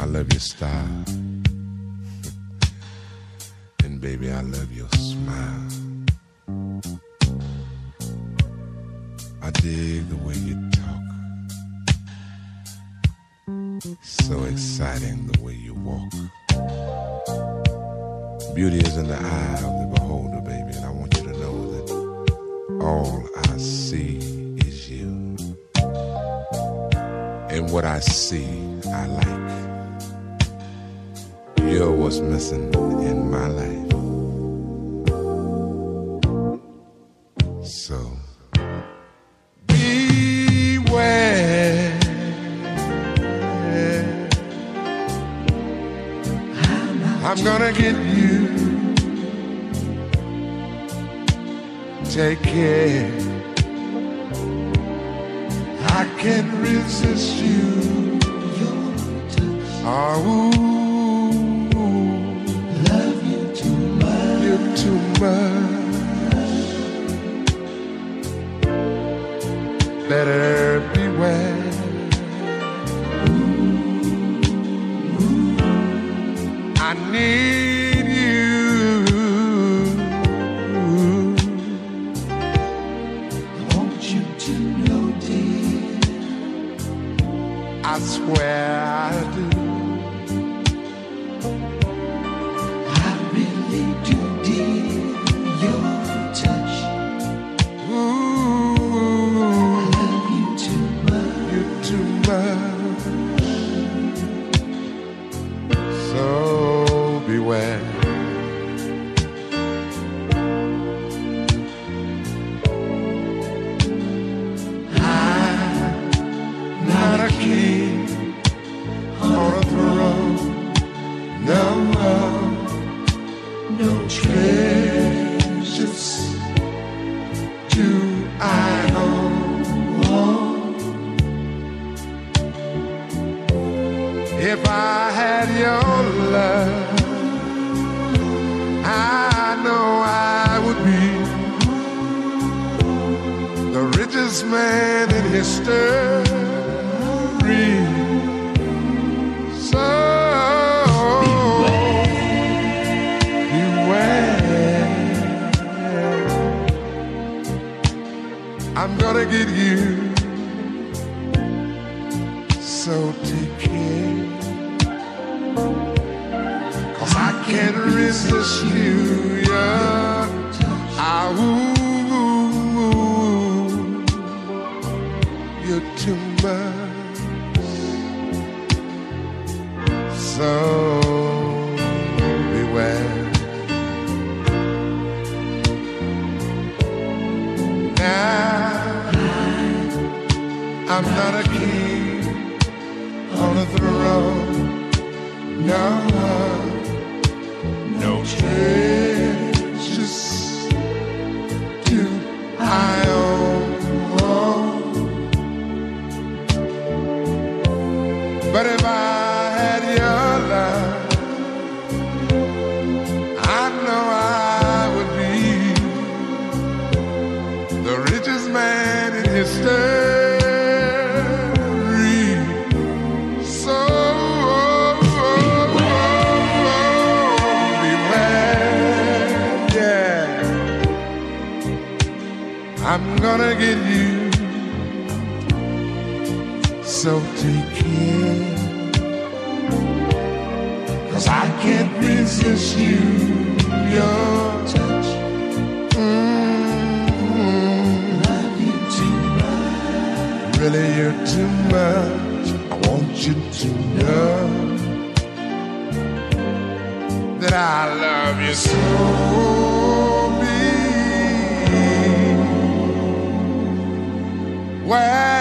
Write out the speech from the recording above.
I love your style. And baby, I love your smile. I dig the way you talk. So exciting the way you walk. Beauty is in the eye of the beholder, baby, and I want you to know that all I see is you. And what I see, I like. You're what's missing in my life. So beware. I'm gonna get you. Take care. I can't resist you. Oh, Love you too much. you're too much. Better beware. I need you. I want you to know, dear. I swear I do. I really do, dear. Your touch. Ooh, I love you too much. you're too much. So beware. I'm not a king on a throne. No, no treasures do I own. If I had your love, I know I would be the richest man in history. So beware. I'm gonna get you. So take care. 'Cause I can't resist you, yeah. You're too much. So beware. Now I'm not a king on a throne. No, no treasures do I own. But if I had your love, I know I would be the richest man in history. So I'm gonna get you. So take care. 'Cause I can't resist you. Your touch. Love you too much. Really, you're too much. I want you to know that I love you so. Well,